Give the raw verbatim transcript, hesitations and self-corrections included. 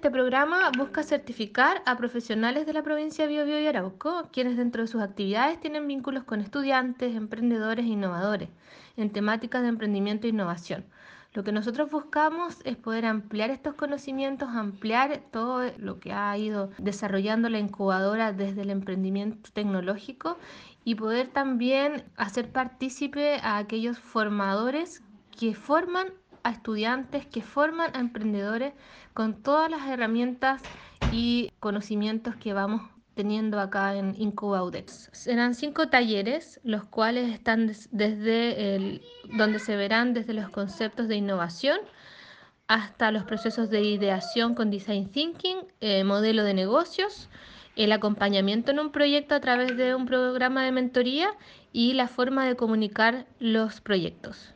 este programa busca certificar a profesionales de la provincia de Biobío y Arauco, quienes dentro de sus actividades tienen vínculos con estudiantes, emprendedores e innovadores en temáticas de emprendimiento e innovación. Lo que nosotros buscamos es poder ampliar estos conocimientos, ampliar todo lo que ha ido desarrollando la incubadora desde el emprendimiento tecnológico y poder también hacer partícipe a aquellos formadores que forman a estudiantes, que forman a emprendedores con todas las herramientas y conocimientos que vamos teniendo acá en Incubaudex. Serán cinco talleres, los cuales están des desde el, donde se verán desde los conceptos de innovación hasta los procesos de ideación con design thinking, eh, modelo de negocios, el acompañamiento en un proyecto a través de un programa de mentoría y la forma de comunicar los proyectos.